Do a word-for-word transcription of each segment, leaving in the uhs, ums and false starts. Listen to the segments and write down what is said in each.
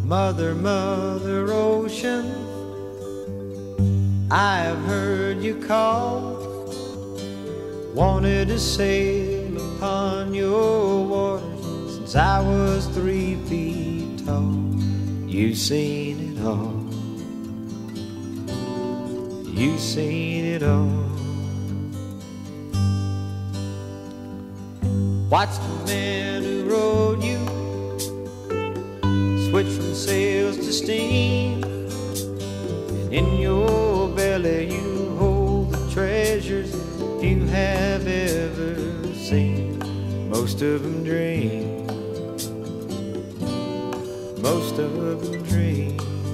Mother, Mother Ocean, I have heard you call. Wanted to sail upon your waters since I was three feet tall. You've seen it all. You've seen it all. Watched the men who rode you switch from sails to steam, and in your belly you hold the treasures you have ever seen. Most of them dream, most of them dream.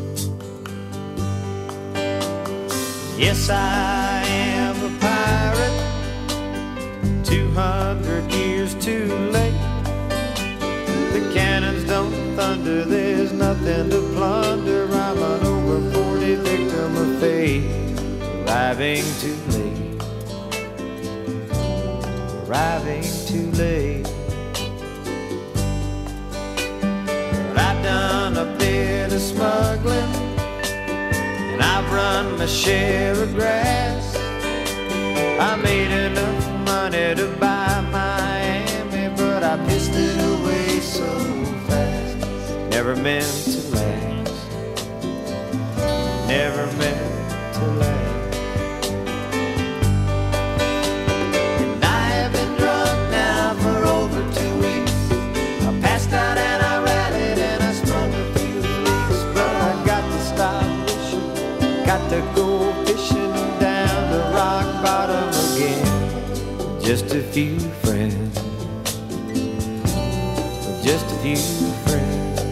Yes, I am a pirate, two hundred years too late. The cannons don't thunder, there's nothing to plunder. I'm an over forty victim of fate, arriving too late, arriving too late. But I've done a bit of smuggling, and I've run my share of grass. I made enough money to buy Miami, but I pissed it away so fast. Never meant to last, never meant to last. And I have been drunk now for over two weeks. I passed out and I rallied and I sprung a few leaks. But I got to stop fishing, got to go fishing down to rock bottom again. Just a few friends, just a few friends.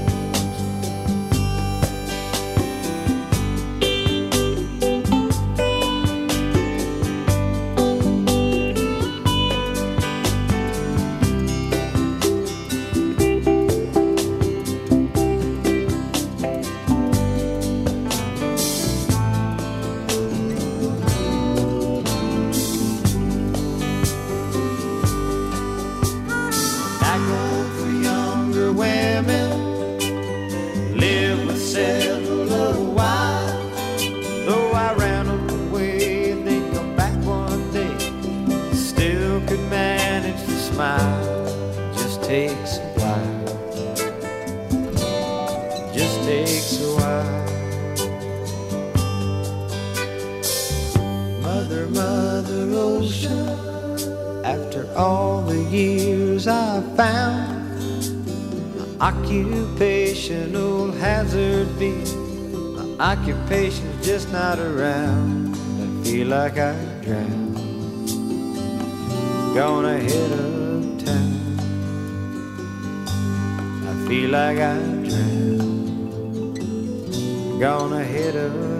Mother, Mother Ocean, after all the years I found, my occupational hazard be, my occupation's just not around. I feel like I drown, gonna head uptown. I feel like I drown, gonna head uptown.